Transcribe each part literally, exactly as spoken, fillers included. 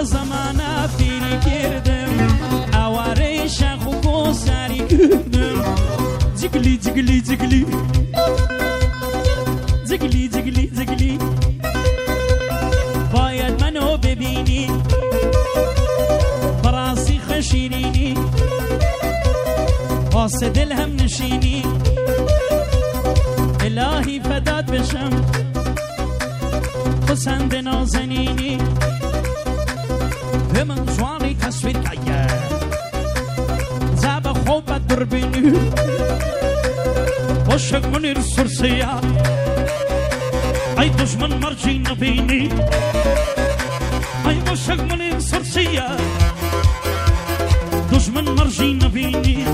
زمانە فێری کردم ئاوارەی شاخ و کۆساری کردم جگلی جگلی جگلی جگلی جگلی جگلی باید منو ببینی براسي خشيريني واسه دل هم نشيني الهي فدات بشم پسند نازنینی به من جوانی تصویر کیه زب خوبت دربینی باشک منیر سرسیه ای دشمن مرجی نبینی ای باشک منیر سرسیه دشمن مرجی نبینی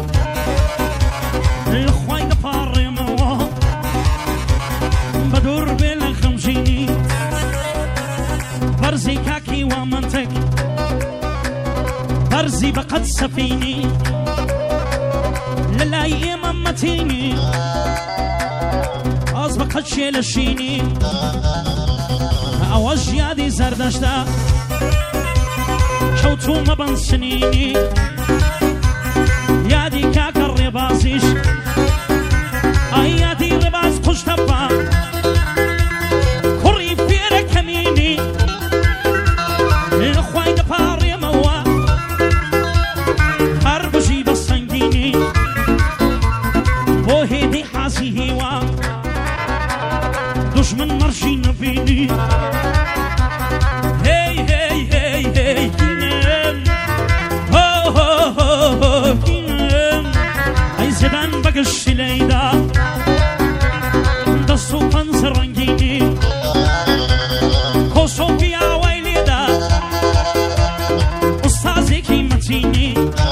الخوای دفاری موا بدور بل خمجینی برزي كاكي ومنطق برزي بقد سفيني للاي ممتيني از بقد شيلشيني اوج يادي زردشتا شوتو مبن سنيني يادي كاك الربازيش اي يادي رباز قش تبا كوري فيرك هميني الخوای دپاری موا هر بجی بسنگینی بو هیدی حاسی هیوا دشمن مرشی نبینی هی هی هی هی کینم هو هو هو هو کینم ای زدن بگش لیدا دستو پنز رنگینی کوسو بیا ویلیدا استازی قیمتینی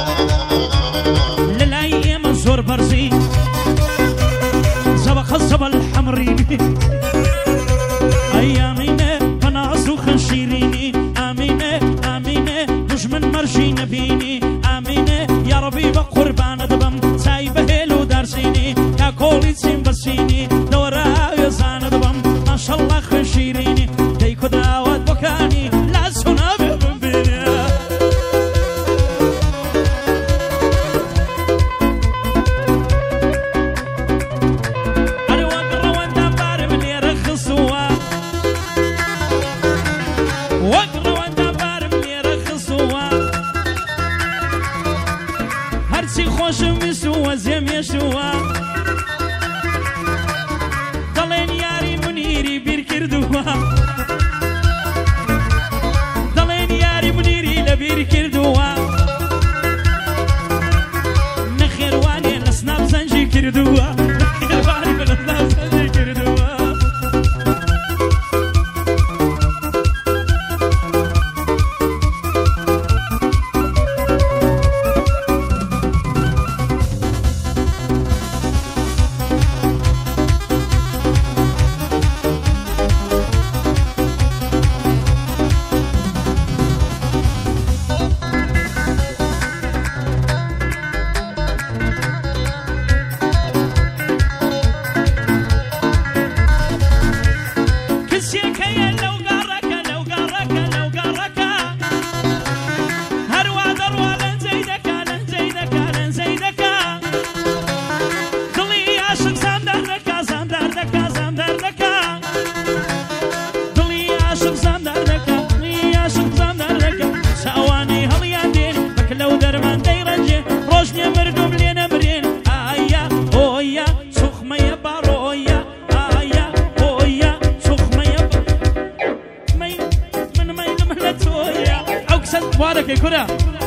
للائی من زور برزی زبق زبل حمرینی ایامینه بنازو خنشیرینی آمینه آمینه دشمن مرشی نبینی آمینه یا ربی بقربان دبم سای بهلو درسینی یا کولی سیم بسینی دورای زان دبم ماشالله خنشیرینی دیکو دعوت بکنی لازونا ببینی وزم يشوا دلين ياري منيري بيركردوا دلين ياري منيري لبيركردوا نخير واني نسناب زنجي كردوا نخير واني نسناب زنجي كردوا وارك يا كرة